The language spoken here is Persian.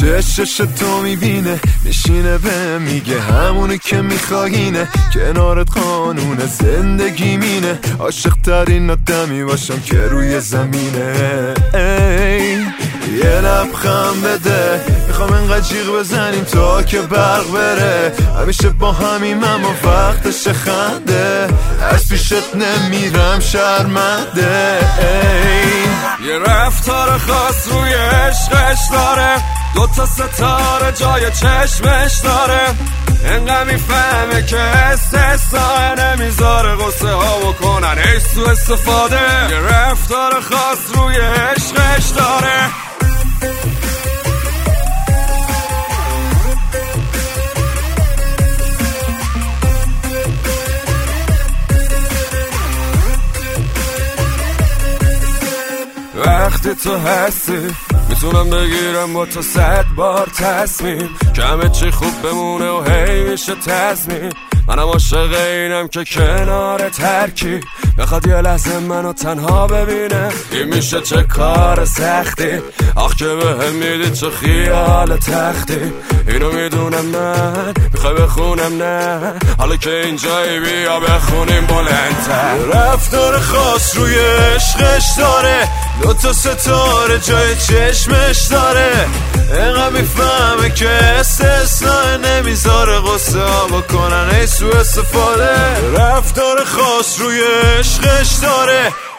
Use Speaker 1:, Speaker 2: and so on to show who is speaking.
Speaker 1: چشش تو میبینه میشینه به میگه همونی که میخواهینه، کنارت قانون زندگی مینه، عاشق ترین آدمی باشم که روی زمینه. یه لبخند بده، میخوام انقدر جیغ بزنیم تا که برق بره، همیشه با همیم اما وقتش خنده، از پیشت نمیرم شرمنده.
Speaker 2: یه رفتار خاص روی عشقش داره، دوتا ستاره جای چشمش داره، انقدر میفهمه که استثناء نمیذاره غصه ها بکنن ای سو استفاده. یه رفتار خاص روی عشقش داره. وقتی تو هستی میتونم بگیرم با تو 100 بار تصمیم که همه چی خوب بمونه و هی میشه تضمین. منم عاشق اینم که کنار ترکی بخواد یه لحظه منو تنها ببینه، این میشه چه کار سختی، آخ که به هم میدی چه خیال تختی. اینو میدونم من میخوای بخونم نه، حالا که اینجایی بیا بخونیم بلندتر.
Speaker 1: رفتار خاص روی عشقش داره، دوتا ستاره جای چشمش داره، انقدر میفهمه که استثناء نمیذاره غصه ها بکنن ای سو استفاده. رفتار خاص روی عشقش داره،